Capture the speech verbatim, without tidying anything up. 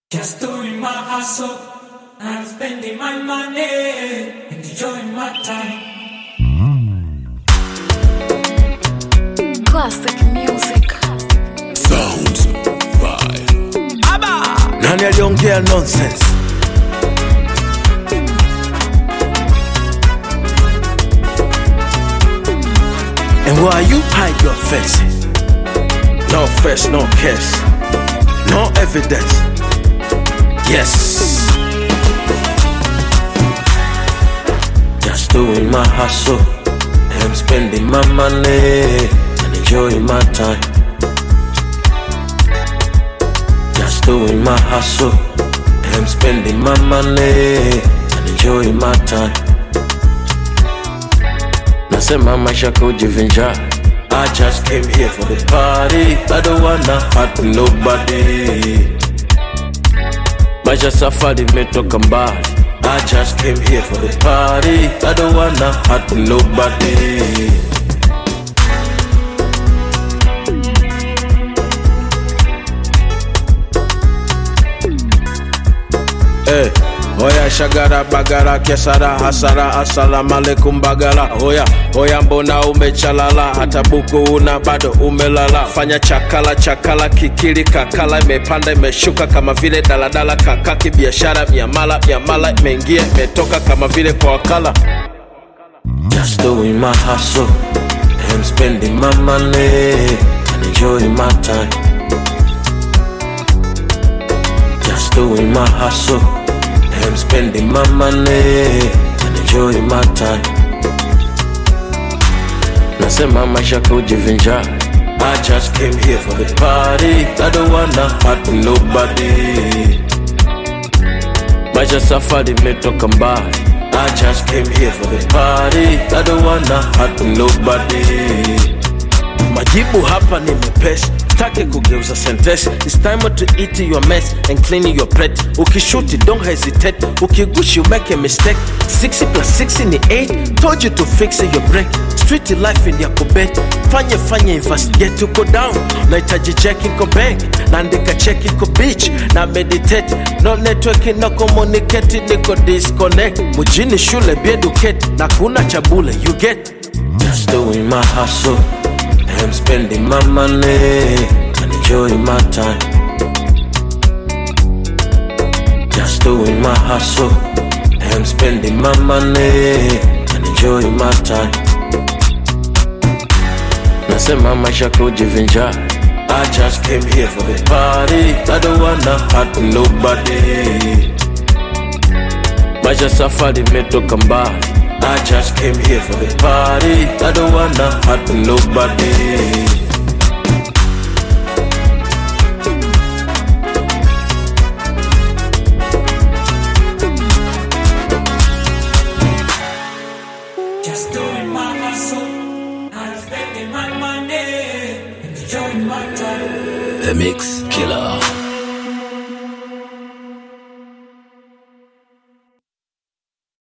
Just doing my hustle, I'm spending my money, enjoying my time. Classic music. Sounds by Abba. Nani aliongea nonsense? And why you hide your face? No face, no case, no evidence. Yes. Just doing my hustle, I'm spending my money and enjoying my time. Just doing my hustle, I'm spending my money and enjoying my time. Nasema maisha kujivinjari, I just came here for the party. I don't wanna hurt nobody. Maisha safari imetoka mbali, I just came here for the party. I don't wanna hurt nobody. Hey, oya shagara bagara kesara hasara assalamu alaikum bagala. Oya, oya mbona umechalala, hata buku una bado umelala. Fanya chakala chakala kikili kakala, imepanda imeshuka kama vile daladala. Kakaki biashara miamala miamala, imeingia imetoka kama vile kwa wakala. Just doing my hustle, I'm spending my money and enjoying my time. Just doing my hustle, I'm spending my money and enjoying my time. Nasema maisha kujivinjari, I just came here for the party. I don't wanna hurt nobody. Maisha safari imetoka mbali, I just came here for the party. I don't wanna hurt nobody. Majibu hapa ni mepesi, staki kugeuza sentence. It's time to eat your mess and clean your plate. Ukishuti don't hesitate, ukigushi you make a mistake. Six plus six ni eight, told you to fix your break. Street life in yako bet, fanye fanye investigate. Uko down, nahitaji check iko bank, naandika check iko beach, na meditate. No network, no communicate, niko disconnect. Mujini shule be educate, na kuna chabule you get. Just doing my hustle, I'm spending my money and enjoying my time. Just doing my hustle, I'm spending my money and enjoying my time. Nasema maisha kujivinjari, I just came here for the party. I don't wanna hurt nobody. Maisha safari imetoka mbali, I just came here for the party. I don't wanna hurt nobody. Just doing my hustle, I'm spending my money, enjoying my time. The Mix Killer.